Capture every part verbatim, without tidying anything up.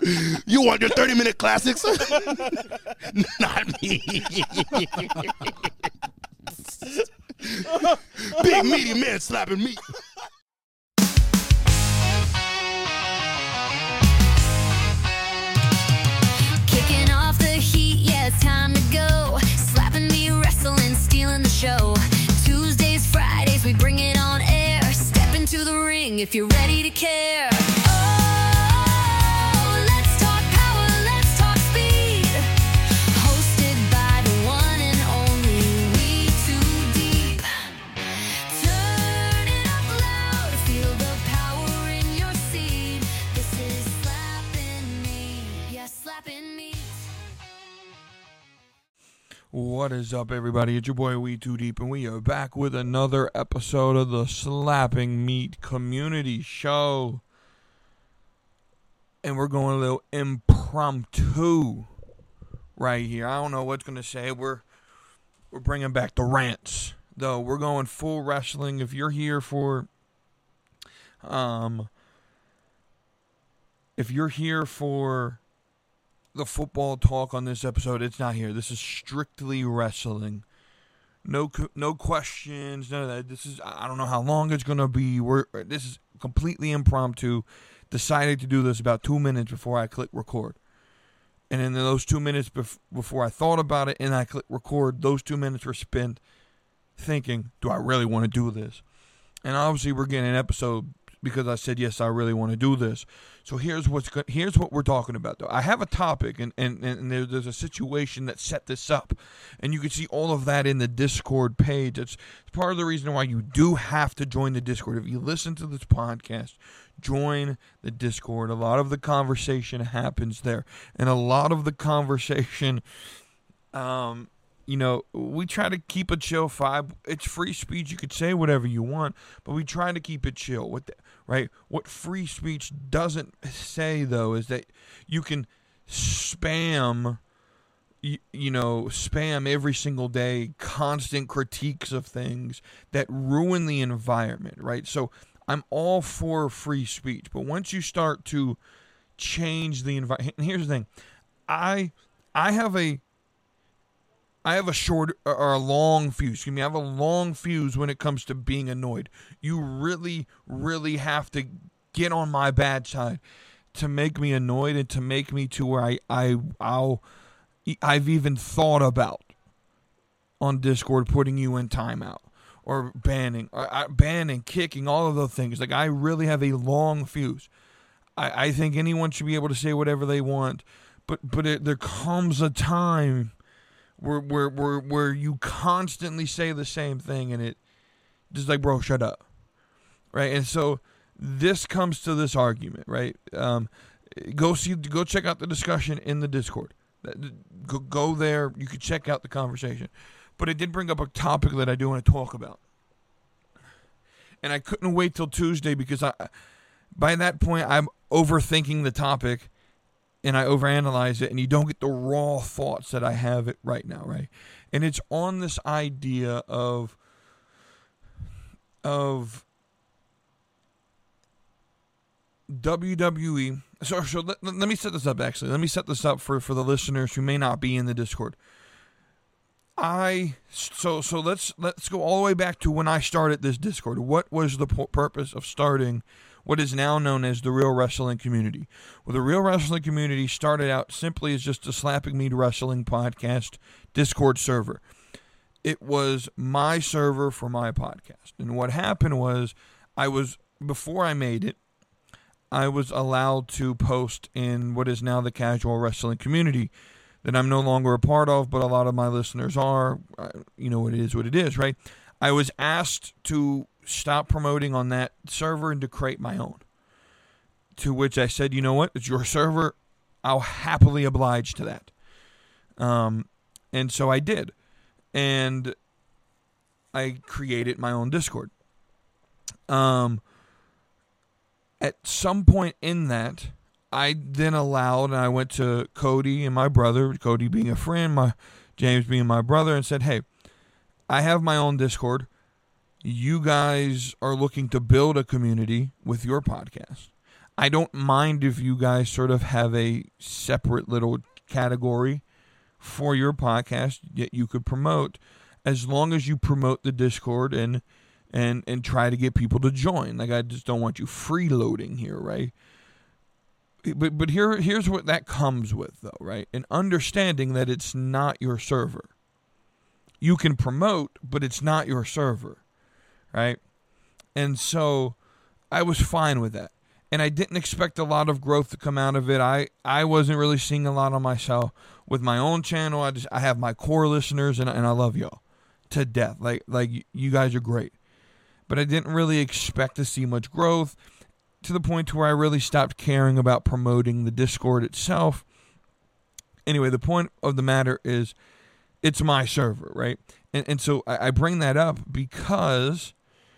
You want your thirty-minute classics? Not me. Big meaty man slapping meat. Kicking off the heat, yeah, it's time to go. Slapping me, wrestling, stealing the show. Tuesdays, Fridays, we bring it on air. Step into the ring if you're ready to care. Oh, let's talk power, let's talk speed. Hosted by the one and only We Too Deep. Turn it up loud, feel the power in your seat. This is slapping me, yeah, slapping me. What is up, everybody? It's your boy We Too Deep, and we are back with another episode of the Slapping Meat Community Show. And we're going a little impromptu right here. I don't know what's going to say. We're we're bringing back the rants, though. We're going full wrestling. If you're here for, um, if you're here for the football talk on this episode, it's not here. This is strictly wrestling. No, no questions, none of that. This is, I don't know how long it's gonna be. We're this is completely impromptu. Decided to do this about two minutes before I click record, and in those two minutes bef- before I thought about it and I click record, those two minutes were spent thinking, do I really want to do this? And obviously, we're getting an episode because I said, yes, I really want to do this. So here's what's go- here's what we're talking about, though. I have a topic, and, and, and there, there's a situation that set this up. And you can see all of that in the Discord page. It's, it's part of the reason why you do have to join the Discord. If you listen to this podcast, join the Discord. A lot of the conversation happens there. And a lot of the conversation, um, you know, we try to keep a chill vibe. It's free speech. You could say whatever you want, but we try to keep it chill. What the, right? What free speech doesn't say, though, is that you can spam, you, you know, spam every single day, constant critiques of things that ruin the environment, right? So I'm all for free speech, but once you start to change the environment, here's the thing. I I have a I have a short or a long fuse. Excuse me. I have a long fuse when it comes to being annoyed. You really, really have to get on my bad side to make me annoyed and to make me to where I, I, I'll, I've even thought about on Discord putting you in timeout or banning, or uh, banning, kicking, all of those things. Like, I really have a long fuse. I, I think anyone should be able to say whatever they want, but but it, there comes a time Where, where where where you constantly say the same thing, and it just like, bro, shut up, right? And so this comes to this argument, right? Um, go see, go check out the discussion in the Discord. Go, go there. You can check out the conversation. But it did bring up a topic that I do want to talk about, and I couldn't wait till Tuesday because I, by that point, I'm overthinking the topic. And I overanalyze it, and you don't get the raw thoughts that I have it right now, right? And it's on this idea of, of W W E. So, so let, let me set this up, actually. Let me set this up for, for the listeners who may not be in the Discord. I so so let's let's go all the way back to when I started this Discord. What was the p- purpose of starting what is now known as the Real Wrestling Community? Well, the Real Wrestling Community started out simply as just a Slapping Meat Wrestling podcast Discord server. It was my server for my podcast. And what happened was, I was, before I made it, I was allowed to post in what is now the Casual Wrestling Community that I'm no longer a part of, but a lot of my listeners are. You know, it is what it is, right? I was asked to stop promoting on that server and to create my own. To which I said, you know what? It's your server. I'll happily oblige to that. Um, and so I did. And I created my own Discord. Um, at some point in that, I then allowed, and I went to Cody and my brother, Cody being a friend, my James being my brother, and said, hey, I have my own Discord. You guys are looking to build a community with your podcast. I don't mind if you guys sort of have a separate little category for your podcast that you could promote, as long as you promote the Discord and and and try to get people to join. Like, I just don't want you freeloading here, right? But but here here's what that comes with, though, right? An understanding that it's not your server. You can promote, but it's not your server, right? And so I was fine with that. And I didn't expect a lot of growth to come out of it. I, I wasn't really seeing a lot on myself with my own channel. I just I have my core listeners, and and I love y'all to death. Like like you guys are great. But I didn't really expect to see much growth, to the point to where I really stopped caring about promoting the Discord itself. Anyway, the point of the matter is, it's my server, right? And and so I, I bring that up because,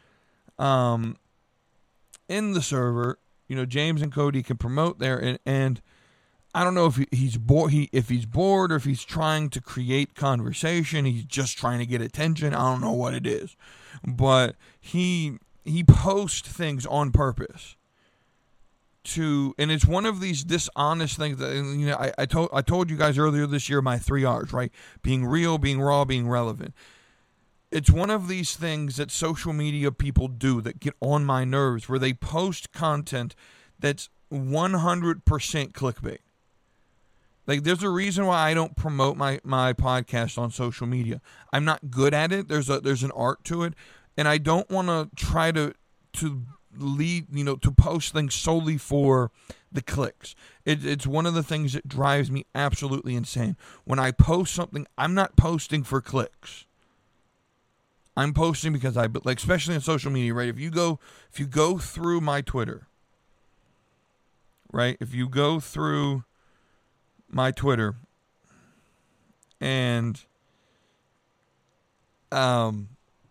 um, in the server, you know, James and Cody can promote there, and, and I don't know if he, he's bored, he if he's bored, or if he's trying to create conversation. He's just trying to get attention. I don't know what it is, but he he posts things on purpose. To and it's one of these dishonest things that, you know, I, I told I told you guys earlier this year, my three R's, right? Being real, being raw, being relevant. It's one of these things that social media people do that get on my nerves, where they post content that's one hundred percent clickbait. Like, there's a reason why I don't promote my, my podcast on social media. I'm not good at it. There's a there's an art to it, and I don't want to try to to lead, you know, to post things solely for the clicks. It, it's one of the things that drives me absolutely insane. When I post something, I'm not posting for clicks. I'm posting because I, like, especially on social media, right? If you go, if you go through my Twitter, right? If you go through my Twitter and, um,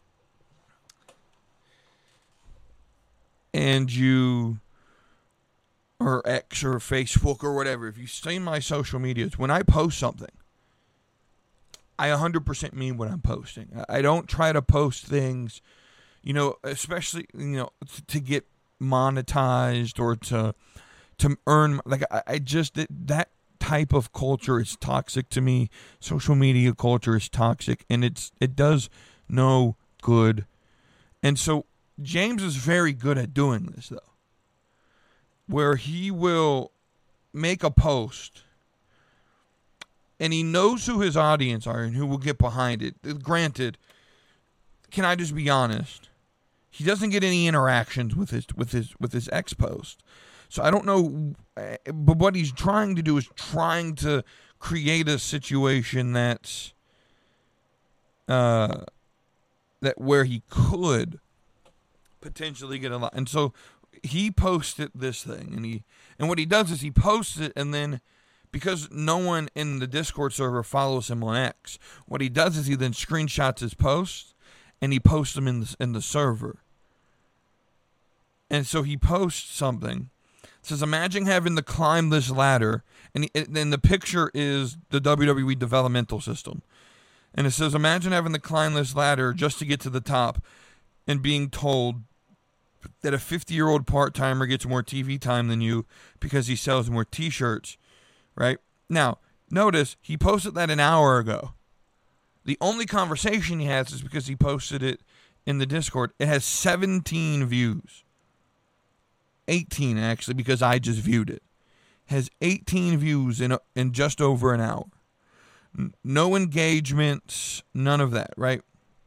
and you, or X or Facebook or whatever, if you see my social medias, when I post something, I one hundred percent mean what I'm posting. I don't try to post things, you know, especially, you know, to get monetized or to to earn. Like, I, I just, that type of culture is toxic to me. Social media culture is toxic, and it's it does no good. And so James is very good at doing this, though, where he will make a post, and he knows who his audience are and who will get behind it. Granted, can I just be honest? He doesn't get any interactions with his with his with his X post, so I don't know. But what he's trying to do is trying to create a situation that's uh that where he could potentially get a lot. And so he posted this thing, and he and what he does is he posts it, and then, because no one in the Discord server follows him on X, what he does is he then screenshots his posts and he posts them in the, in the server. And so he posts something. It says, imagine having to climb this ladder, and then the picture is the W W E developmental system. And it says, imagine having to climb this ladder just to get to the top, and being told that a fifty-year-old part-timer gets more T V time than you because he sells more T-shirts, right? Now, notice he posted that an hour ago. The only conversation he has is because he posted it in the Discord. It has seventeen views. eighteen, actually, because I just viewed it. It has eighteen views in, a, in just over an hour. N- no engagements, none of that, right?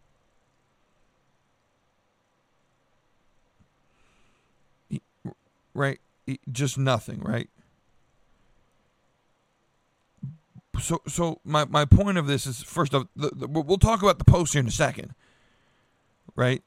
Right? Just nothing, right? So, so my, my point of this is, first off, the, the, we'll talk about the post here in a second, right?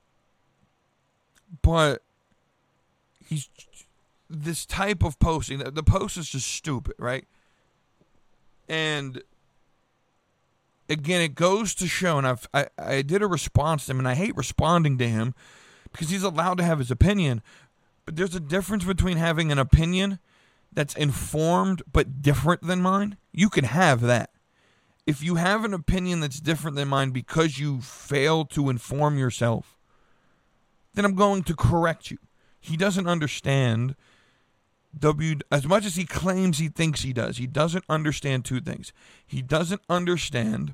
But he's this type of posting. The, the post is just stupid, right? And again, it goes to show, and I've, I I did a response to him, and I hate responding to him because he's allowed to have his opinion. But there's a difference between having an opinion that's informed but different than mine. You can have that. If you have an opinion that's different than mine because you fail to inform yourself, then I'm going to correct you. He doesn't understand W, as much as he claims he thinks he does, he doesn't understand two things. He doesn't understand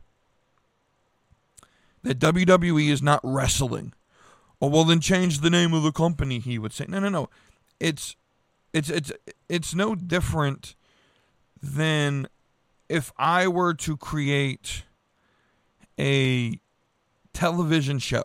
that W W E is not wrestling. Oh, well, then change the name of the company, he would say. No, no, no. It's it's it's it's no different than if I were to create a television show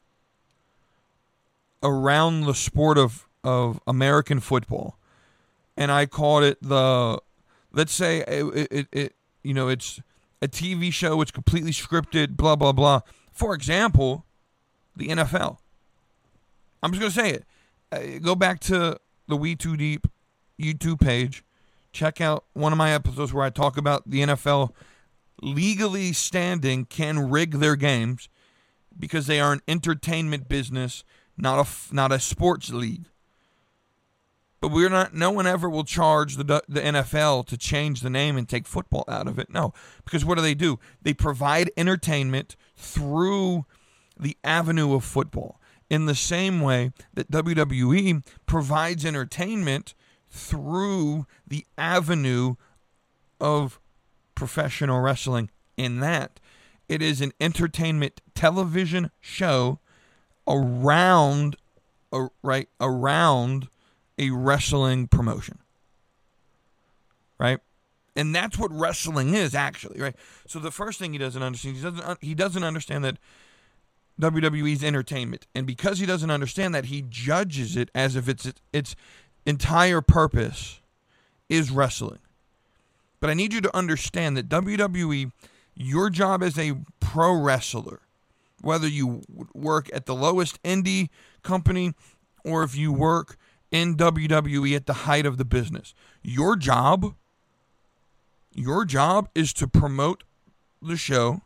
around the sport of, of American football, and I called it the, let's say it, it, it you know, it's a T V show, it's completely scripted, blah, blah, blah. For example, the N F L. I'm just going to say it. Uh, go back to the We Too Deep YouTube page. Check out one of my episodes where I talk about the N F L legally standing can rig their games because they are an entertainment business, not a, not a sports league. But we're not. No one ever will charge the the N F L to change the name and take football out of it. No, because what do they do? They provide entertainment through the avenue of football. In the same way that W W E provides entertainment through the avenue of professional wrestling. In that, it is an entertainment television show around, uh, right, around a wrestling promotion, right? And that's what wrestling is, actually, right? So the first thing he doesn't understand, he doesn't, he doesn't understand that W W E's entertainment, and because he doesn't understand that, he judges it as if it's its entire purpose is wrestling. But I need you to understand that W W E, your job as a pro wrestler, whether you work at the lowest indie company or if you work in W W E at the height of the business, your job, your job is to promote the show,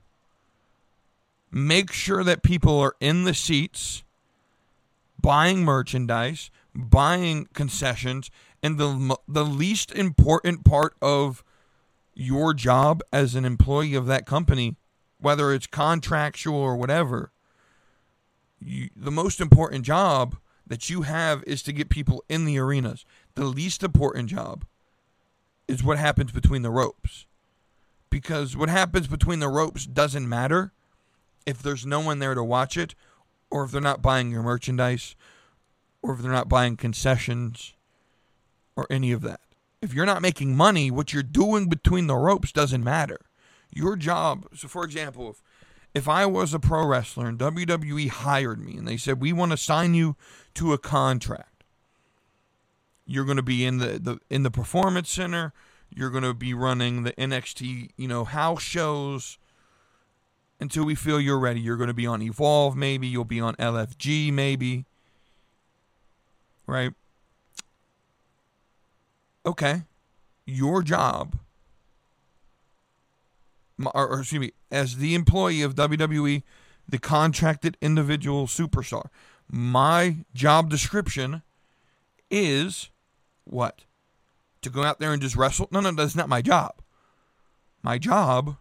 make sure that people are in the seats, buying merchandise, buying concessions, and the the least important part of your job as an employee of that company, whether it's contractual or whatever, you, the most important job that you have is to get people in the arenas. The least important job is what happens between the ropes. Because what happens between the ropes doesn't matter if there's no one there to watch it, or if they're not buying your merchandise, or if they're not buying concessions, or any of that. If you're not making money, what you're doing between the ropes doesn't matter. Your job, so for example, if, if I was a pro wrestler and W W E hired me and they said, we want to sign you to a contract. You're going to be in the, the in the Performance Center. You're going to be running the N X T, you know, house shows until we feel you're ready. You're going to be on Evolve, maybe. You'll be on L F G, maybe. Right? Okay. Your job, or, or excuse me, as the employee of W W E, the contracted individual superstar, my job description is what? To go out there and just wrestle? No, no, that's not my job. My job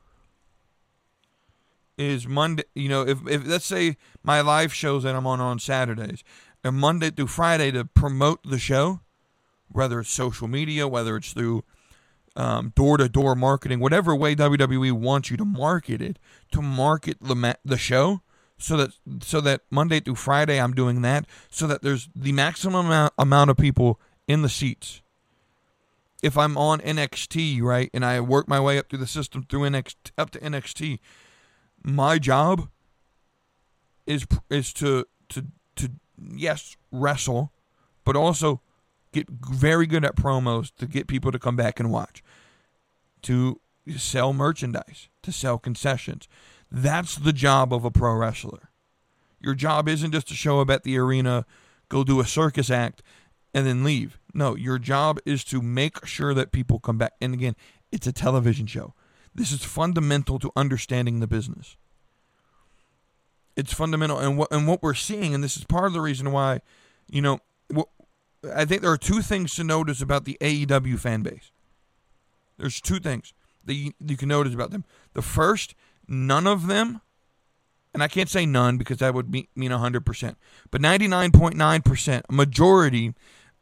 is Monday, you know, if, if let's say my live shows that I'm on on Saturdays, and Monday through Friday to promote the show, whether it's social media, whether it's through um, door-to-door marketing, whatever way W W E wants you to market it, to market the ma- the show, so that so that Monday through Friday I'm doing that, so that there's the maximum amount, amount of people in the seats. If I'm on N X T, right, and I work my way up through the system through N X T, up to N X T, my job is is to to to yes wrestle, but also get very good at promos to get people to come back and watch, to sell merchandise, to sell concessions. That's the job of a pro wrestler. Your job isn't just to show up at the arena, go do a circus act, and then leave. No, your job is to make sure that people come back. And again, it's a television show. This is fundamental to understanding the business. It's fundamental. And what, and what we're seeing, and this is part of the reason why, you know, what, I think there are two things to notice about the A E W fan base. There's two things that you, you can notice about them. The first, none of them, and I can't say none because that would be, mean one hundred percent, but ninety-nine point nine percent, a majority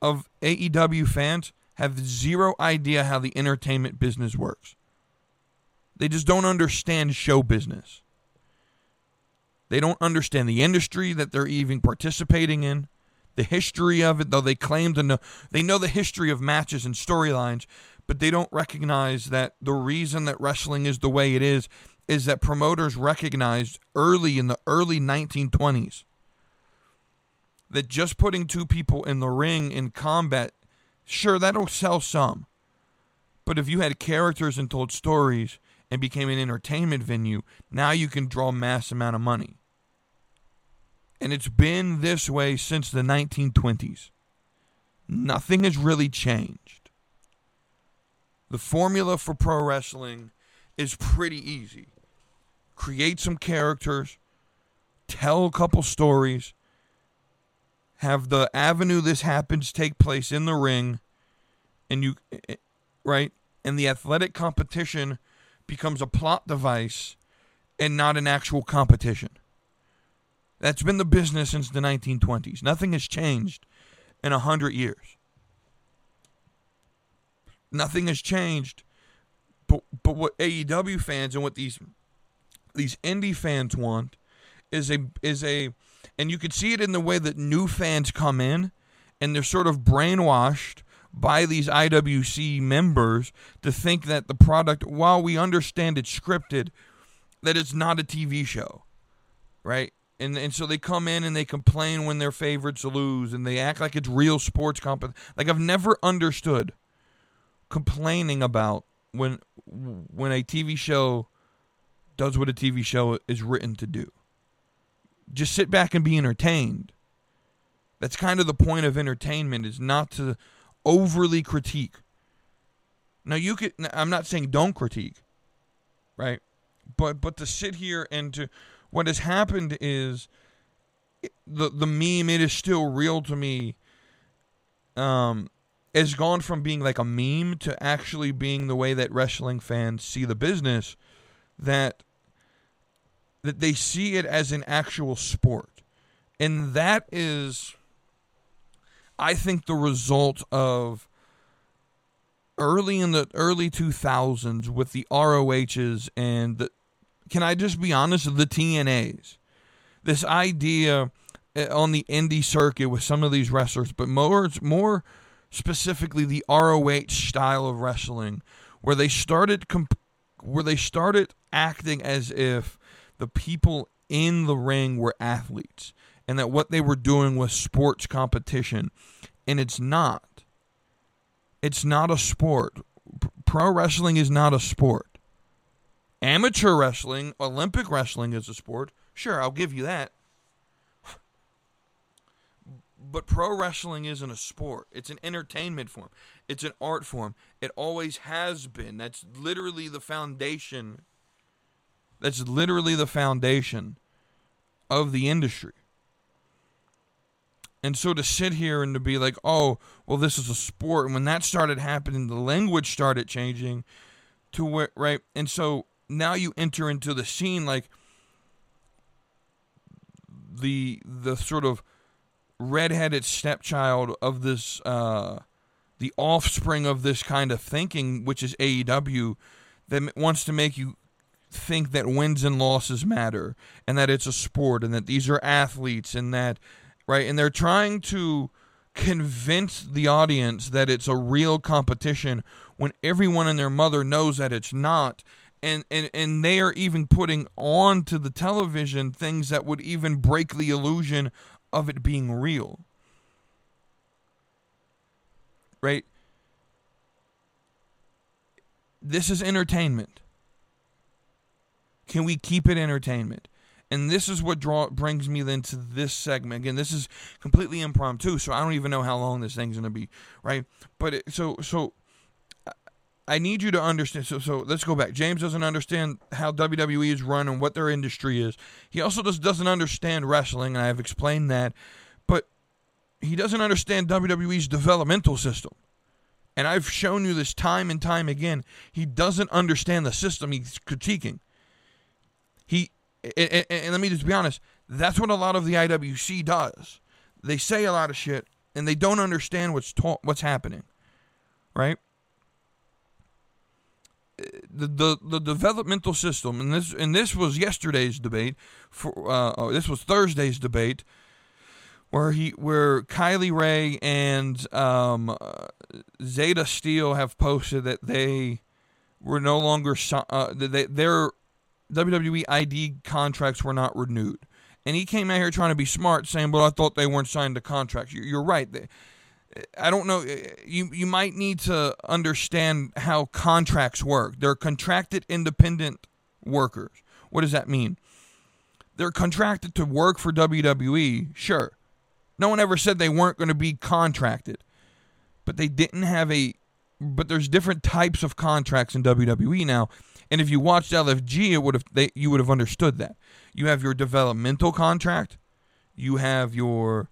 of A E W fans have zero idea how the entertainment business works. They just don't understand show business. They don't understand the industry that they're even participating in, the history of it, though they claim to know. They know the history of matches and storylines, but they don't recognize that the reason that wrestling is the way it is is that promoters recognized early in the early nineteen twenties that just putting two people in the ring in combat, sure, that'll sell some. But if you had characters and told stories and became an entertainment venue, now you can draw mass amount of money. And it's been this way since the nineteen twenties. Nothing has really changed. The formula for pro wrestling is pretty easy. Create some characters, tell a couple stories, have the avenue this happens take place in the ring, and you, right? And the athletic competition becomes a plot device and not an actual competition. That's been the business since the nineteen twenties. Nothing has changed in a hundred years. Nothing has changed, but but what A E W fans and what these these indie fans want is a is a, and you can see it in the way that new fans come in, and they're sort of brainwashed by these I W C members to think that the product, while we understand it's scripted, that it's not a T V show, right? And and so they come in and they complain when their favorites lose, and they act like it's real sports comp. Like, I've never understood complaining about when when a T V show does what a T V show is written to do. Just sit back and be entertained. That's kind of the point of entertainment, is not to overly critique. Now, you could, I'm not saying don't critique, right? But but to sit here and to, what has happened is the the meme, it is still real to me, um, has gone from being like a meme to actually being the way that wrestling fans see the business, that that they see it as an actual sport. And that is, I think, the result of early in the early two thousands with the R O Hs and the, can I just be honest, the T N As. This idea on the indie circuit with some of these wrestlers, but more, more specifically the R O H style of wrestling, where they started comp- where they started acting as if the people in the ring were athletes, and that what they were doing was sports competition. And it's not. It's not a sport. Pro wrestling is not a sport. Amateur wrestling, Olympic wrestling is a sport. Sure, I'll give you that. But pro wrestling isn't a sport. It's an entertainment form. It's an art form. It always has been. That's literally the foundation. That's literally the foundation of the industry. And so to sit here and to be like, oh, well, this is a sport. And when that started happening, the language started changing to where, right? And so now you enter into the scene like the the sort of redheaded stepchild of this, uh, the offspring of this kind of thinking, which is A E W, that wants to make you think that wins and losses matter, and that it's a sport, and that these are athletes, and that, right? And they're trying to convince the audience that it's a real competition when everyone and their mother knows that it's not. And, and, and they are even putting on to the television things that would even break the illusion of it being real. Right? This is entertainment. Can we keep it entertainment? And this is what draw, brings me then to this segment. Again, this is completely impromptu, so I don't even know how long this thing's going to be, right? But it, so so I need you to understand. So so let's go back. James doesn't understand how W W E is run and what their industry is. He also just doesn't understand wrestling, and I have explained that. But he doesn't understand W W E's developmental system. And I've shown you this time and time again. He doesn't understand the system he's critiquing. He and, and, and let me just be honest, that's what a lot of the I W C does. They say a lot of shit, and they don't understand what's ta- what's happening, right? The, the the developmental system, and this and this was yesterday's debate. For uh, oh, this was Thursday's debate, where he where Kylie Ray and um, uh, Zeta Steel have posted that they were no longer uh, that they, their W W E I D contracts were not renewed, and he came out here trying to be smart, saying, "Well, I thought they weren't signed to contracts." You're right. They, I don't know. You you might need to understand how contracts work. They're contracted independent workers. What does that mean? They're contracted to work for W W E, sure. No one ever said they weren't going to be contracted. But they didn't have a... But there's different types of contracts in W W E now. And if you watched L F G, it would have they, you would have understood that. You have your developmental contract. You have your...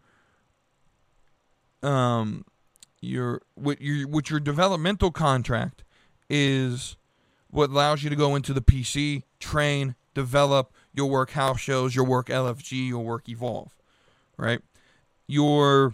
Um, your what your what your developmental contract is what allows you to go into the P C, train, develop. You'll work house shows. You'll work L F G. You'll work Evolve, right? Your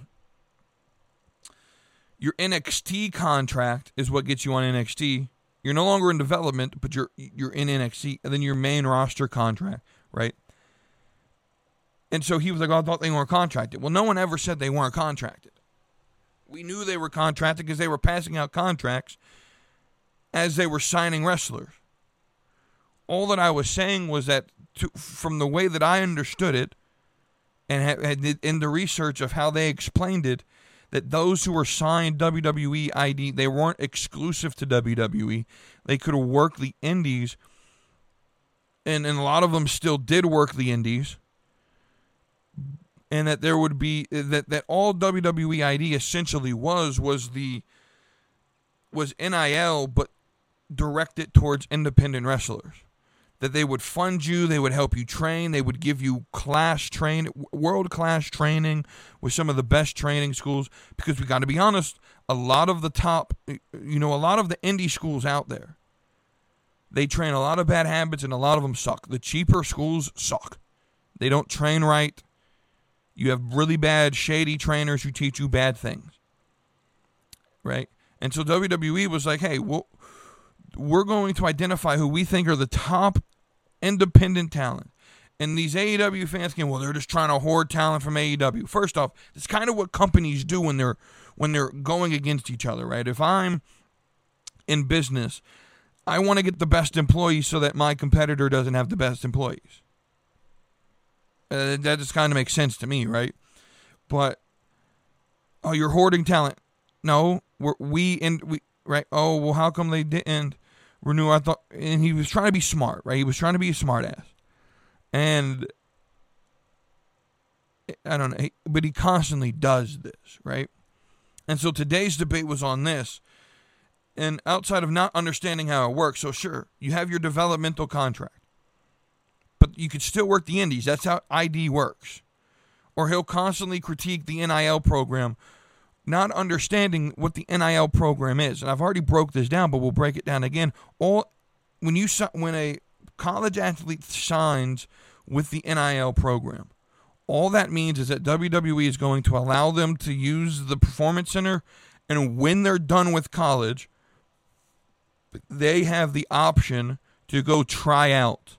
your N X T contract is what gets you on N X T. You're no longer in development, but you're you're in N X T, and then your main roster contract, right? And so he was like, oh, "I thought they weren't contracted." Well, no one ever said they weren't contracted. We knew they were contracted because they were passing out contracts as they were signing wrestlers. All that I was saying was that to, from the way that I understood it and had in the research of how they explained it, that those who were signed W W E I D, they weren't exclusive to W W E. They could have worked the indies, and, and a lot of them still did work the indies. And that there would be that, that all W W E I D essentially was was the was N I L, but directed towards independent wrestlers. That they would fund you, they would help you train, they would give you class train, world class training with some of the best training schools. Because we got to be honest, a lot of the top, you know, a lot of the indie schools out there, they train a lot of bad habits, and a lot of them suck. The cheaper schools suck. They don't train right. You have really bad, shady trainers who teach you bad things, right? And so W W E was like, hey, well, we're going to identify who we think are the top independent talent. And these A E W fans can, well, they're just trying to hoard talent from A E W. First off, it's kind of what companies do when they're when they're going against each other, right? If I'm in business, I want to get the best employees so that my competitor doesn't have the best employees. Uh, that just kind of makes sense to me, right? But oh, you're hoarding talent. No, we're, we and we right. Oh, well, how come they didn't renew? I thought, and he was trying to be smart, right? He was trying to be a smart ass, and I don't know, but he constantly does this, right? And so today's debate was on this, and outside of not understanding how it works, so sure, you have your developmental contract. But you could still work the indies. That's how I D works. Or he'll constantly critique the N I L program, not understanding what the N I L program is. And I've already broke this down, but we'll break it down again. All when you when a college athlete signs with the N I L program, all that means is that W W E is going to allow them to use the Performance Center, and when they're done with college, they have the option to go try out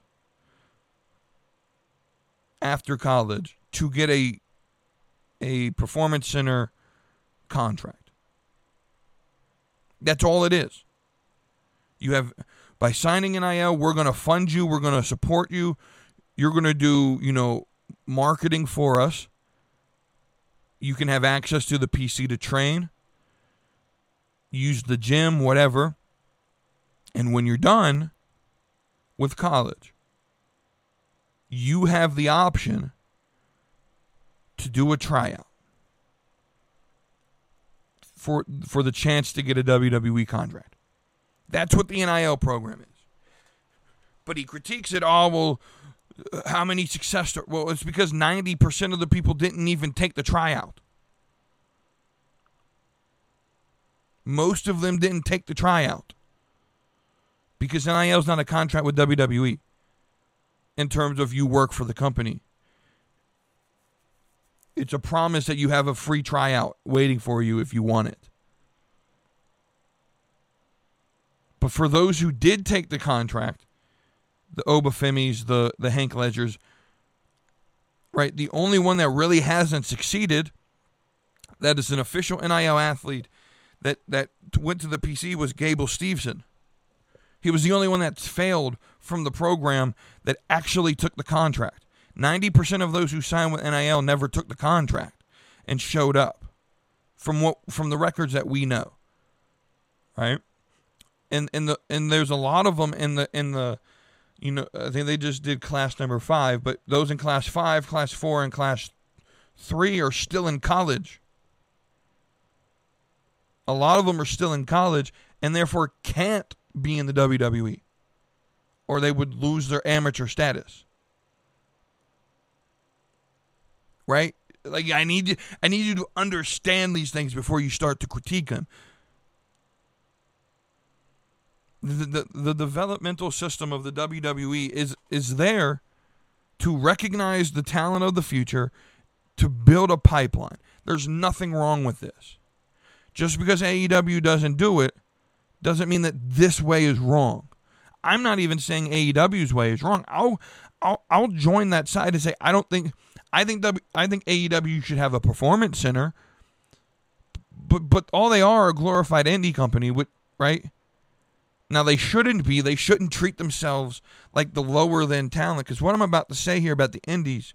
after college to get a a Performance Center contract. That's all it is. You have, by signing N I L, we're going to fund you, we're going to support you, you're going to do, you know, marketing for us. You can have access to the P C to train, use the gym, whatever. And when you're done with college, you have the option to do a tryout for for the chance to get a W W E contract. That's what the N I L program is. But he critiques it all. Well, how many success stories? Well, it's because ninety percent of the people didn't even take the tryout. Most of them didn't take the tryout because N I L is not a contract with W W E. In terms of you work for the company. It's a promise that you have a free tryout waiting for you if you want it. But for those who did take the contract, the Obafimis, the, the Hank Ledgers, right, the only one that really hasn't succeeded, that is an official N I L athlete that, that went to the P C, was Gable Steveson. He was the only one that's failed from the program that actually took the contract. ninety percent of those who signed with N I L never took the contract and showed up from what from the records that we know. Right? And and the and there's a lot of them in the in the you know, I think they just did class number five, but those in class five, class four, and class three are still in college. A lot of them are still in college and therefore can't be in the W W E, or they would lose their amateur status. Right? Like, I need you, I need you to understand these things before you start to critique them. The, the, the developmental system of the W W E is, is there to recognize the talent of the future, to build a pipeline. There's nothing wrong with this. Just because A E W doesn't do it doesn't mean that this way is wrong. I'm not even saying A E W's way is wrong. I'll I'll, I'll join that side and say I don't think I think w, I think A E W should have a performance center, but but all they are a glorified indie company, with right. Now, they shouldn't be. They shouldn't treat themselves like the lower-than talent. Because what I'm about to say here about the indies,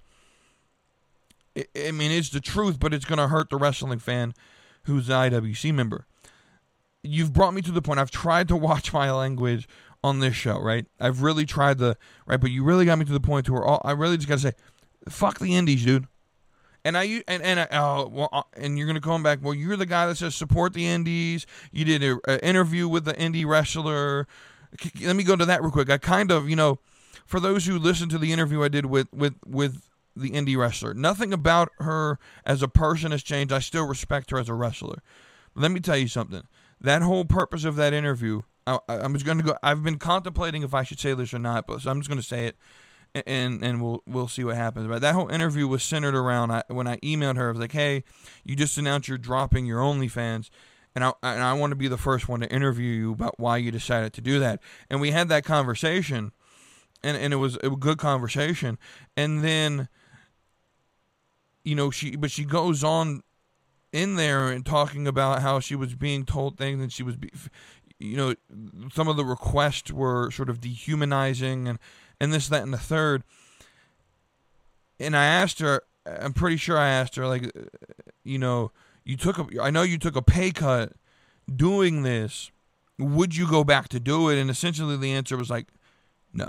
I, I mean, it's the truth, but it's going to hurt the wrestling fan who's an I W C member. You've brought me to the point. I've tried to watch my language on this show, right? I've really tried the, right? But you really got me to the point to where all, I really just got to say, fuck the indies, dude. And I and and I, oh, well, and you're gonna come back. Well, you're the guy that says support the indies. You did an interview with the indie wrestler. Let me go to that real quick. I kind of, you know, for those who listened to the interview I did with with with the indie wrestler, nothing about her as a person has changed. I still respect her as a wrestler. But let me tell you something. That whole purpose of that interview, I, I'm just gonna go. I've been contemplating if I should say this or not, but so I'm just gonna say it. And and we'll we'll see what happens. But that whole interview was centered around, I, when I emailed her, I was like, hey, you just announced you're dropping your OnlyFans, and I and I want to be the first one to interview you about why you decided to do that. And we had that conversation, and, and it was a good conversation. And then, you know, she but she goes on in there and talking about how she was being told things, and she was, you know, some of the requests were sort of dehumanizing, and and this, that, and the third. And I asked her, I'm pretty sure I asked her, like, you know, you took a, I know you took a pay cut doing this. Would you go back to do it? And essentially the answer was like, no.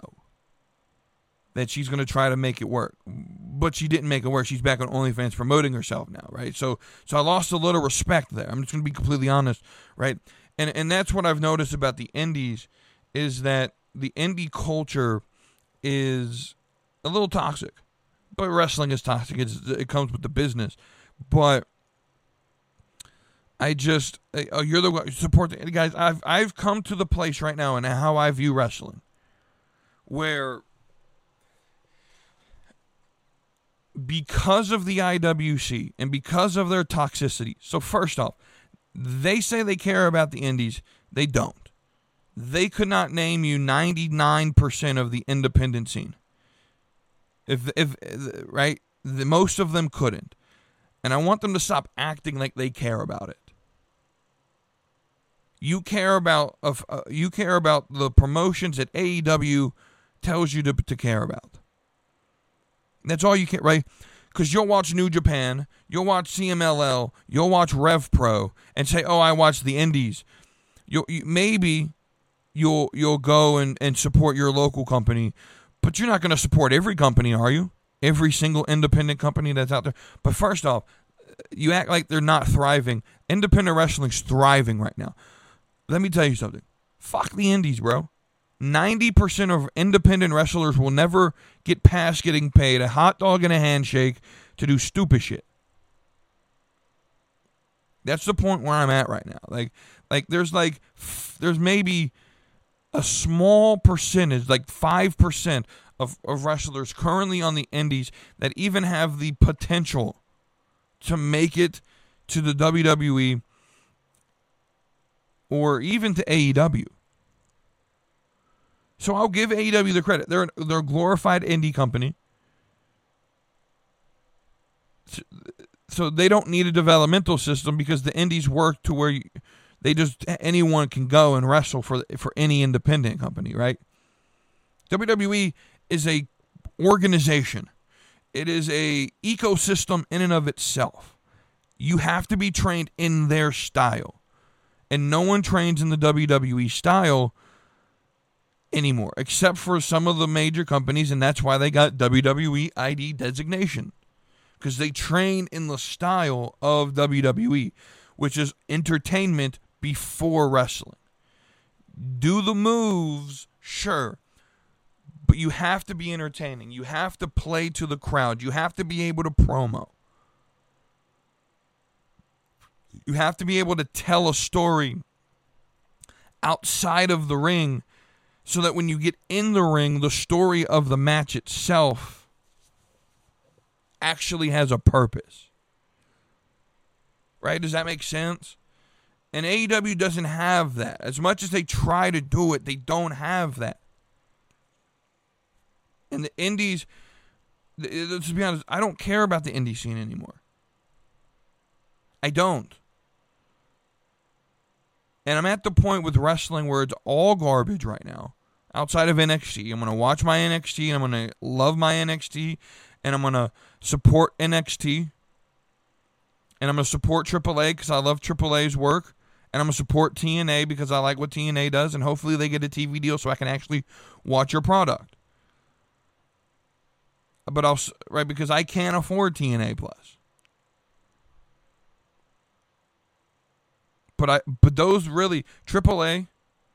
That she's going to try to make it work. But she didn't make it work. She's back on OnlyFans promoting herself now, right? So so I lost a little respect there. I'm just going to be completely honest, right? And and that's what I've noticed about the indies, is that the indie culture is a little toxic. But wrestling is toxic. It's, it comes with the business. But I just, oh, you're the support the guys. I've I've come to the place right now in how I view wrestling, where because of the I W C and because of their toxicity. So first off, they say they care about the indies. They don't. They could not name you ninety-nine percent of the independent scene. If if right, the, most of them couldn't. And I want them to stop acting like they care about it. You care about of uh, you care about the promotions that A E W tells you to to care about. That's all you care, right? Because you'll watch New Japan, you'll watch C M L L, you'll watch Rev Pro, and say, "Oh, I watch the indies." You'll you, maybe you'll you'll go and, and support your local company, but you're not going to support every company, are you? Every single independent company that's out there. But first off, you act like they're not thriving. Independent wrestling's thriving right now. Let me tell you something. Fuck the indies, bro. ninety percent of independent wrestlers will never get past getting paid a hot dog and a handshake to do stupid shit. That's the point where I'm at right now. Like, like there's like, there's maybe a small percentage, like five percent of, of wrestlers currently on the indies that even have the potential to make it to the W W E or even to A E W. So I'll give A E W the credit. They're, they're a glorified indie company. So they don't need a developmental system because the indies work to where you, they just anyone can go and wrestle for for any independent company, right? W W E is a organization. It is a ecosystem in and of itself. You have to be trained in their style. And no one trains in the W W E style anymore, except for some of the major companies, and that's why they got W W E I D designation. Because they train in the style of W W E, which is entertainment before wrestling. Do the moves, sure. But you have to be entertaining. You have to play to the crowd. You have to be able to promo. You have to be able to tell a story outside of the ring so that when you get in the ring, the story of the match itself actually has a purpose. Right? Does that make sense? And A E W doesn't have that. As much as they try to do it, they don't have that. And the indies, let's be honest, I don't care about the indie scene anymore. I don't. And I'm at the point with wrestling where it's all garbage right now. Outside of N X T. I'm going to watch my N X T and I'm going to love my N X T and I'm going to support N X T. And I'm going to support Triple A because I love Triple A's work. And I'm going to support T N A because I like what T N A does. And hopefully they get a T V deal so I can actually watch your product. But I'll, right, because I can't afford T N A Plus. But I, but those really, Triple A,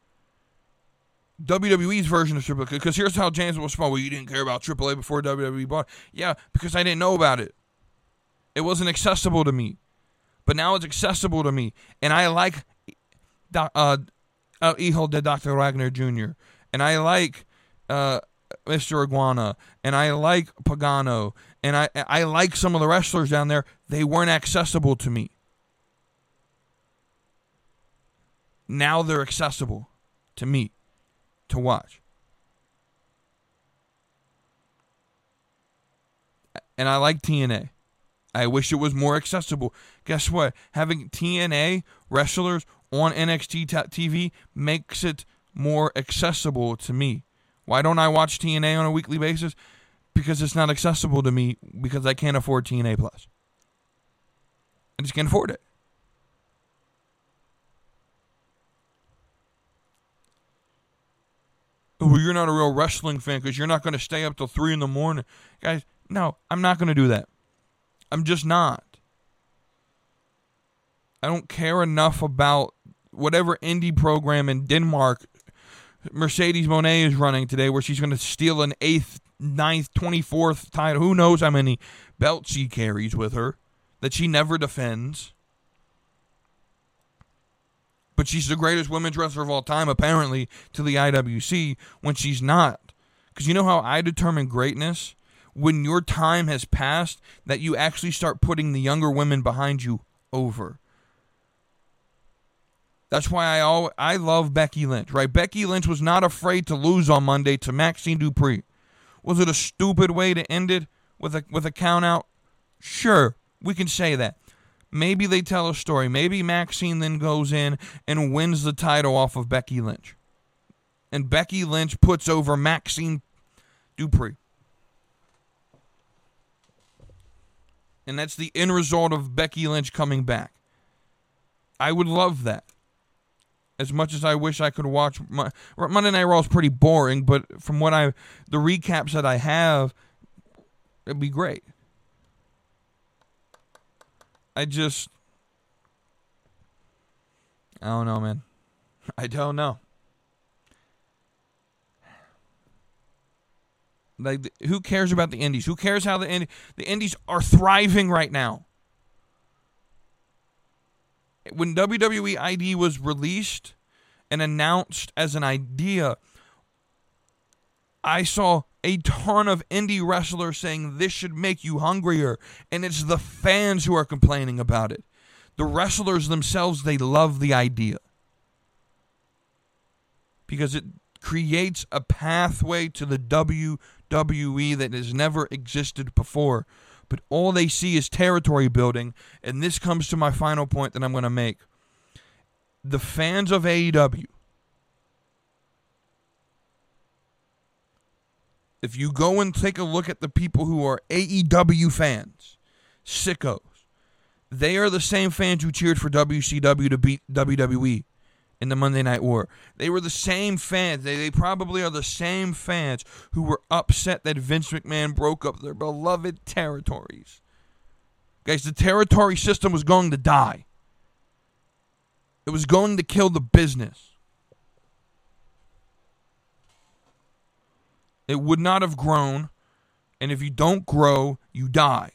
W W E's version of Triple A, because here's how James was small. Well, you didn't care about Triple A before W W E bought it. Yeah, because I didn't know about it. It wasn't accessible to me. But now it's accessible to me. And I like uh, uh, Hijo de Doctor Wagner Junior And I like uh, Mister Iguana. And I like Pagano. And I, I like some of the wrestlers down there. They weren't accessible to me. Now they're accessible to me to watch. And I like T N A. I wish it was more accessible. Guess what? Having T N A wrestlers on N X T T V makes it more accessible to me. Why don't I watch T N A on a weekly basis? Because it's not accessible to me because I can't afford T N A Plus. I just can't afford it. Oh, you're not a real wrestling fan because you're not going to stay up till three in the morning. Guys, no, I'm not going to do that. I'm just not. I don't care enough about whatever indie program in Denmark Mercedes Moné is running today where she's going to steal an eighth, ninth, twenty-fourth title. Who knows how many belts she carries with her that she never defends. But she's the greatest women's wrestler of all time, apparently, to the I W C when she's not. Because you know how I determine greatness? When your time has passed, that you actually start putting the younger women behind you over. That's why I always, I love Becky Lynch, right? Becky Lynch was not afraid to lose on Monday to Maxine Dupree. Was it a stupid way to end it with a with a count out? Sure, we can say that. Maybe they tell a story. Maybe Maxine then goes in and wins the title off of Becky Lynch. And Becky Lynch puts over Maxine Dupree. And that's the end result of Becky Lynch coming back. I would love that. As much as I wish I could watch my, Monday Night Raw is pretty boring, but from what I the recaps that I have, it'd be great. I just I don't know, man. I don't know. Like, who cares about the indies? Who cares how the indies... The indies are thriving right now. When W W E I D was released and announced as an idea, I saw a ton of indie wrestlers saying this should make you hungrier, and it's the fans who are complaining about it. The wrestlers themselves, they love the idea because it creates a pathway to the W W E that has never existed before. But all they see is territory building, and this comes to my final point that I'm going to make. The fans of A E W, if you go and take a look at the people who are A E W fans, sickos, they are the same fans who cheered for W C W to beat W W E in the Monday Night War. They were the same fans. They, they probably are the same fans who were upset that Vince McMahon broke up their beloved territories. Guys, the territory system was going to die. It was going to kill the business. It would not have grown, and if you don't grow, you die.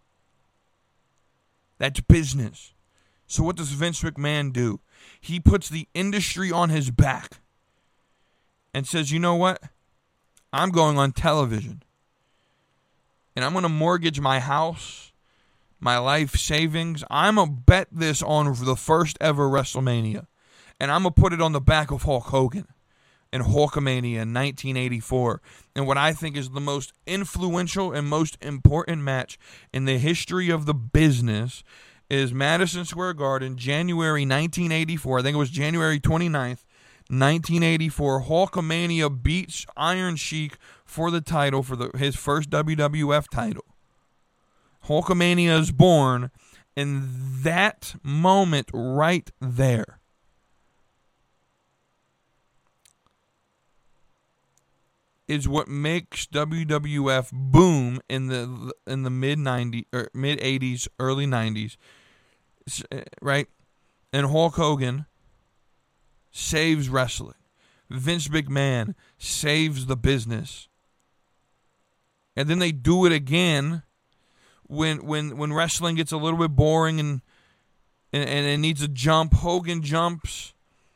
That's business. So what does Vince McMahon do? He puts the industry on his back and says, you know what? I'm going on television. And I'm going to mortgage my house, my life savings. I'm going to bet this on the first ever WrestleMania. And I'm going to put it on the back of Hulk Hogan in Hulkamania in nineteen eighty-four. And what I think is the most influential and most important match in the history of the business is Madison Square Garden, January nineteen eighty-four. I think it was January twenty-ninth, nineteen eighty-four. Hulkamania beats Iron Sheik for the title, for the, his first W W F title. Hulkamania is born, and that moment right there is what makes W W F boom in the in the mid nineties or mid eighties, early nineties. Right? And Hulk Hogan saves wrestling. Vince McMahon saves the business. And then they do it again when when when wrestling gets a little bit boring and and, and it needs a jump. Hogan jumps.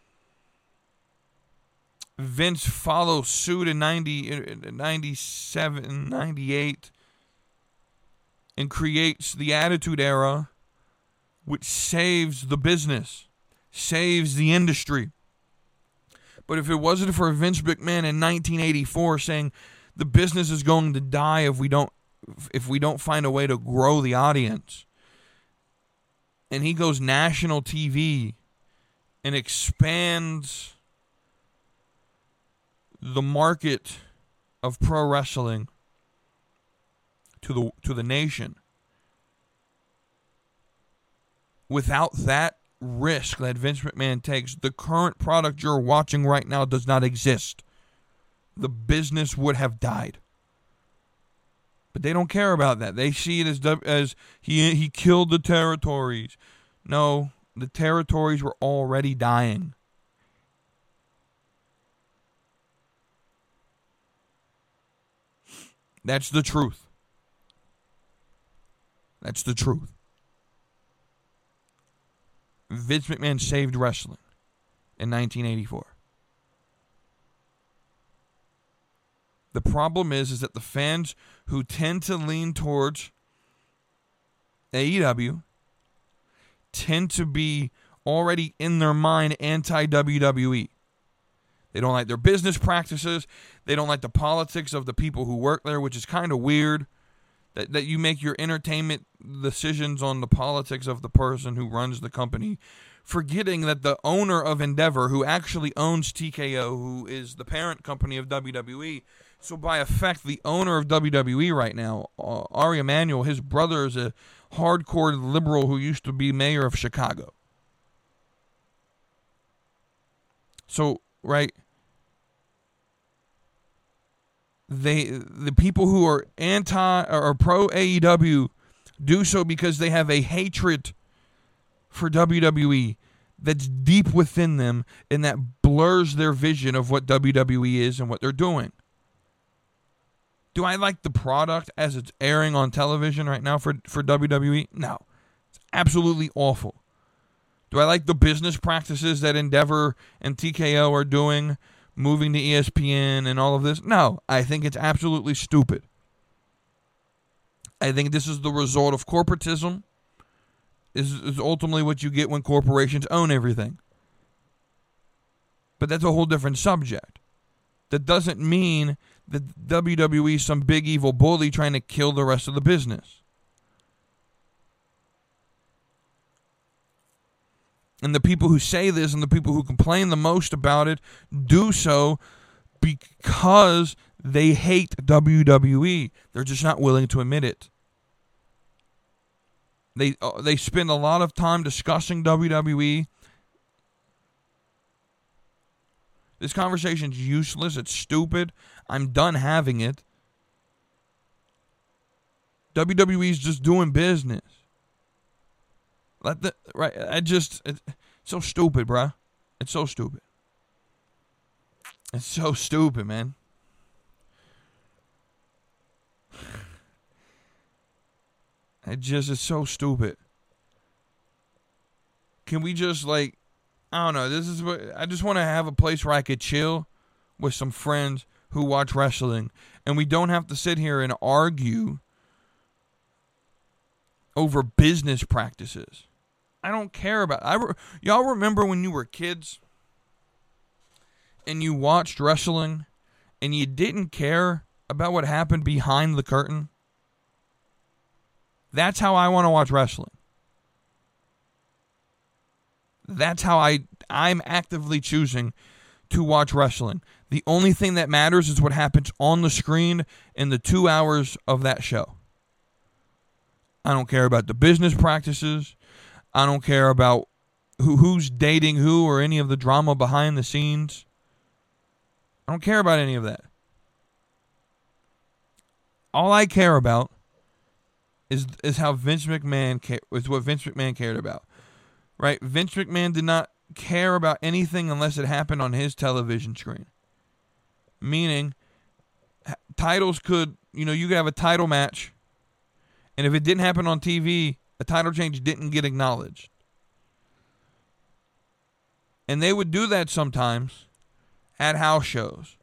Vince follows suit in ninety, ninety-seven, ninety-eight and creates the Attitude Era, which saves the business, saves the industry. But if it wasn't for Vince McMahon in nineteen eighty-four saying the business is going to die if we don't if we don't find a way to grow the audience, and he goes national T V and expands the market of pro wrestling to the to the nation. Without that risk that Vince McMahon takes, the current product you're watching right now does not exist. The business would have died. But they don't care about that. They see it as as he he killed the territories. No, the territories were already dying. That's the truth. That's the truth. Vince McMahon saved wrestling in nineteen eighty-four. The problem is, is that the fans who tend to lean towards A E W tend to be already in their mind anti-W W E. They don't like their business practices. They don't like the politics of the people who work there, which is kind of weird. That that you make your entertainment decisions on the politics of the person who runs the company, forgetting that the owner of Endeavor, who actually owns T K O, who is the parent company of W W E, so by effect, the owner of W W E right now, uh, Ari Emanuel, his brother is a hardcore liberal who used to be mayor of Chicago. So, right... They the people who are anti or pro A E W do so because they have a hatred for W W E that's deep within them, and that blurs their vision of what W W E is and what they're doing. Do I like the product as it's airing on television right now for, for W W E? No. It's absolutely awful. Do I like the business practices that Endeavor and T K O are doing moving to E S P N and all of this. No, I think it's absolutely stupid. I think this is the result of corporatism. This is ultimately what you get when corporations own everything. But that's a whole different subject. That doesn't mean that W W E is some big evil bully trying to kill the rest of the business. And the people who say this and the people who complain the most about it do so because they hate W W E. They're just not willing to admit it. They uh, they spend a lot of time discussing W W E. This conversation's useless. It's stupid. I'm done having it. W W E's just doing business. Let the right. I just it's so stupid, bruh. It's so stupid. It's so stupid, man. It just is so stupid. Can we just like, I don't know. This is what I just want to have a place where I could chill with some friends who watch wrestling, and we don't have to sit here and argue over business practices. I don't care about. I re, y'all remember when you were kids and you watched wrestling and you didn't care about what happened behind the curtain? That's how I want to watch wrestling. That's how I, I'm actively choosing to watch wrestling. The only thing that matters is what happens on the screen in the two hours of that show. I don't care about the business practices. I don't care about who who's dating who or any of the drama behind the scenes. I don't care about any of that. All I care about is is how Vince McMahon ca- is what Vince McMahon cared about. Right? Vince McMahon did not care about anything unless it happened on his television screen. Meaning, titles could, you know, you could have a title match, and if it didn't happen on T V, a title change didn't get acknowledged. And they would do that sometimes at house shows,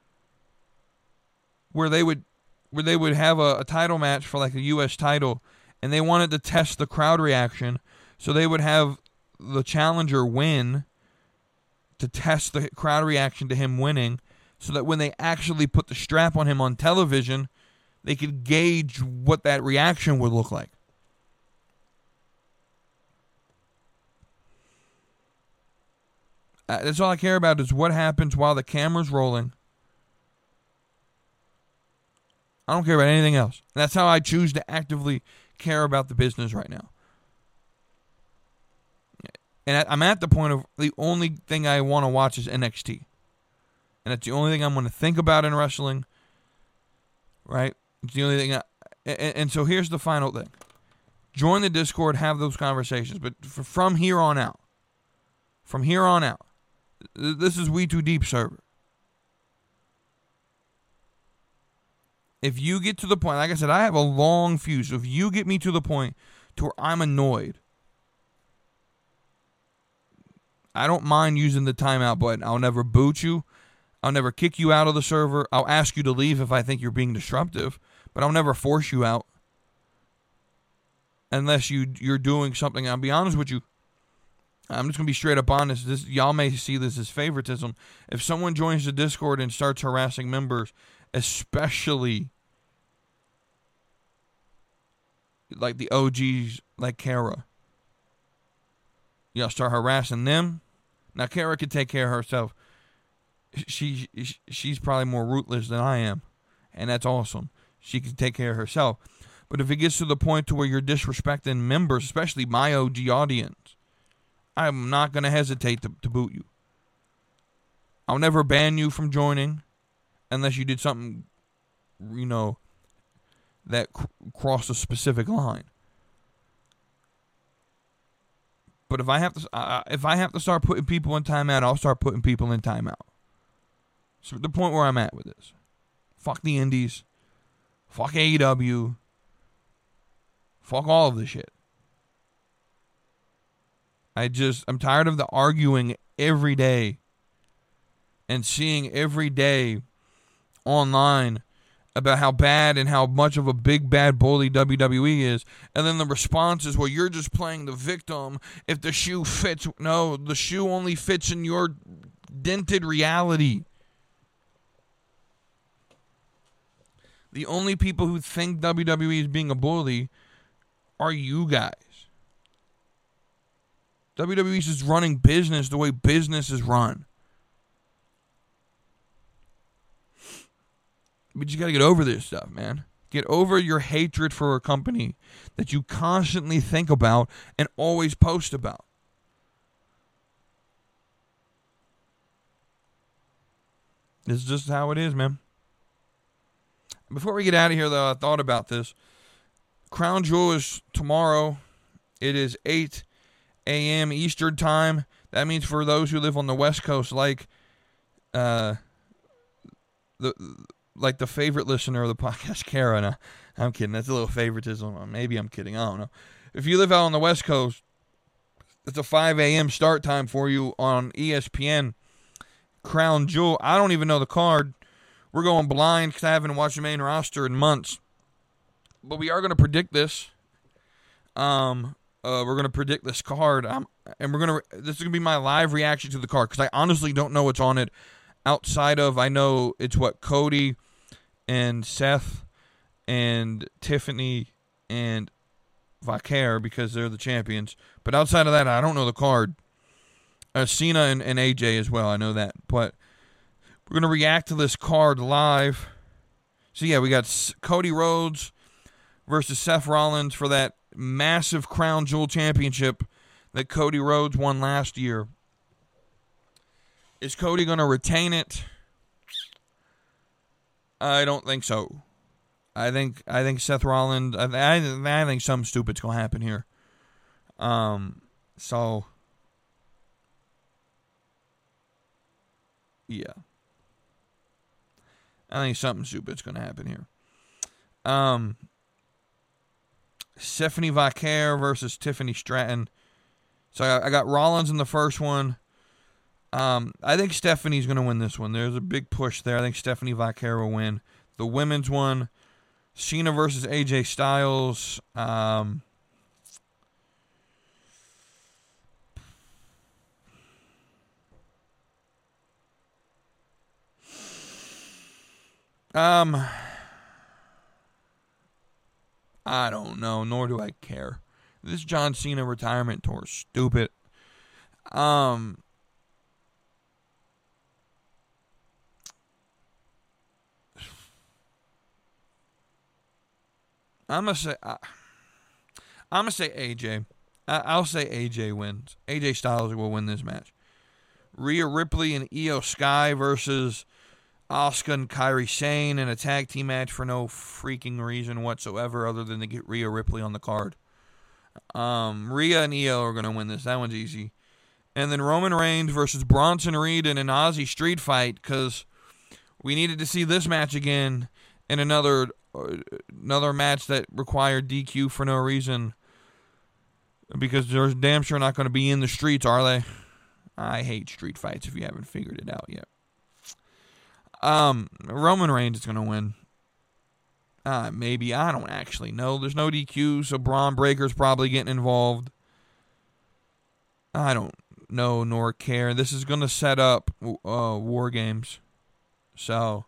where they would where they would have a, a title match for like a U S title, and they wanted to test the crowd reaction, so they would have the challenger win to test the crowd reaction to him winning, so that when they actually put the strap on him on television, they could gauge what that reaction would look like. Uh, that's all I care about is what happens while the camera's rolling. I don't care about anything else. That's how I choose to actively care about the business right now. And I'm at the point of the only thing I want to watch is N X T. And that's the only thing I'm going to think about in wrestling. Right? It's the only thing. I, and, and so here's the final thing. Join the Discord, have those conversations. But for, from here on out, from here on out, this is We Too Deep server. If you get to the point, like I said, I have a long fuse. So if you get me to the point to where I'm annoyed, I don't mind using the timeout button. I'll never boot you. I'll never kick you out of the server. I'll ask you to leave if I think you're being disruptive, but I'll never force you out unless you, you're doing something. I'll be honest with you. I'm just going to be straight up honest. This, y'all may see this as favoritism. If someone joins the Discord and starts harassing members, especially like the O Gs like Kara, y'all start harassing them. Now, Kara could take care of herself. She, she's probably more ruthless than I am, and that's awesome. She can take care of herself. But if it gets to the point to where you're disrespecting members, especially my O G audience, I'm not going to hesitate to, to boot you. I'll never ban you from joining unless you did something, you know, that cr- crossed a specific line. But if I have to, uh, if I have to start putting people in timeout, I'll start putting people in timeout. So the point where I'm at with this, fuck the indies, fuck A E W, fuck all of this shit. I just, I'm tired of the arguing every day and seeing every day online about how bad and how much of a big bad bully W W E is, and then the response is, well, you're just playing the victim if the shoe fits. No, the shoe only fits in your dented reality. The only people who think W W E is being a bully are you guys. W W E is just running business the way business is run. But you got to get over this stuff, man. Get over your hatred for a company that you constantly think about and always post about. This is just how it is, man. Before we get out of here, though, I thought about this. Crown Jewel is tomorrow. It is eight a.m. Eastern Time. That means for those who live on the West Coast, like uh, the like the favorite listener of the podcast, Kara. No, I'm kidding. That's a little favoritism. Maybe I'm kidding. I don't know. If you live out on the West Coast, it's a five a.m. start time for you on E S P N. Crown Jewel. I don't even know the card. We're going blind because I haven't watched the main roster in months. But we are going to predict this. Um, uh, we're going to predict this card. Um, and we're going to. This is going to be my live reaction to the card because I honestly don't know what's on it. Outside of, I know it's what Cody and Seth and Tiffany and Vaquer because they're the champions. But outside of that, I don't know the card. Uh, Cena and, and A J as well. I know that, but. We're going to react to this card live. So, yeah, we got S- Cody Rhodes versus Seth Rollins for that massive Crown Jewel championship that Cody Rhodes won last year. Is Cody going to retain it? I don't think so. I think I think Seth Rollins, I, I, I think something stupid's going to happen here. Um, so, yeah. I think something stupid's going to happen here. Um, Stephanie Vaquer versus Tiffany Stratton. So I, I got Rollins in the first one. Um, I think Stephanie's going to win this one. There's a big push there. I think Stephanie Vaquer will win. The women's one, Cena versus A J Styles. Um, Um, I don't know, nor do I care. This John Cena retirement tour is stupid. Um, I'm gonna say, I, I'm gonna say A J. I, I'll say A J wins. A J Styles will win this match. Rhea Ripley and Io Sky versus Asuka and Kairi Sane in a tag team match for no freaking reason whatsoever other than to get Rhea Ripley on the card. Um, Rhea and Io are going to win this. That one's easy. And then Roman Reigns versus Bronson Reed in an Aussie street fight because we needed to see this match again in another uh, another match that required D Q for no reason because they're damn sure not going to be in the streets, are they? I hate street fights if you haven't figured it out yet. Um, Roman Reigns is going to win. Uh, maybe. I don't actually know. There's no D Q, so Braun Breaker's probably getting involved. I don't know nor care. This is going to set up uh, War Games. So,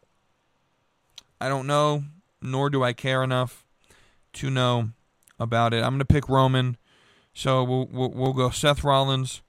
I don't know, nor do I care enough to know about it. I'm going to pick Roman. So, we'll, we'll, we'll go Seth Rollins,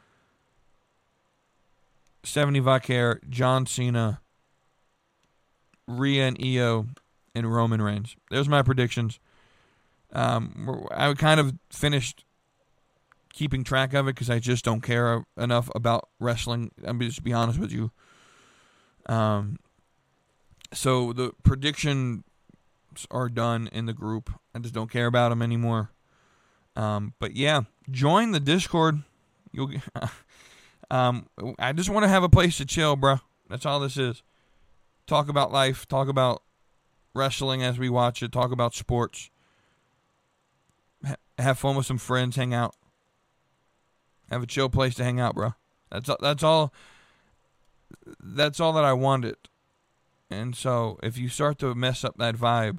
Stephanie Vaquer, John Cena, Rhea and Io, and Roman Reigns. There's my predictions. Um, I kind of finished keeping track of it because I just don't care enough about wrestling. I'm just be honest with you. Um, so the predictions are done in the group. I just don't care about them anymore. Um, but yeah, join the Discord. You'll get. Um, I just want to have a place to chill, bro. That's all this is. Talk about life. Talk about wrestling as we watch it. Talk about sports. Ha- have fun with some friends. Hang out. Have a chill place to hang out, bro. That's that's all. that's all that I wanted. And so if you start to mess up that vibe,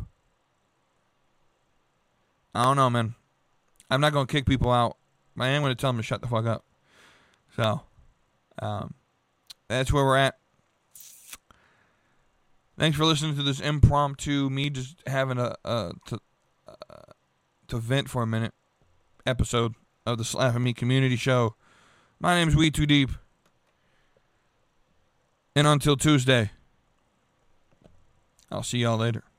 I don't know, man. I'm not going to kick people out. I am going to tell them to shut the fuck up. So, um, that's where we're at. Thanks for listening to this impromptu, me just having a, a to, uh, to vent for a minute episode of the Slapping Me Community Show. My name's We Too Deep. And until Tuesday, I'll see y'all later.